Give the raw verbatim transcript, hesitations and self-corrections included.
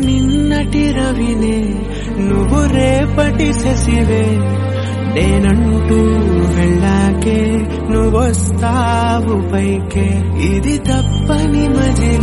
నిన్నటి రవినే నువ్వు రేపటి శశివే నేనంటూ వెళ్ళాకే నువ్వొస్తావు పైకే ఇది తప్పని మజిలీ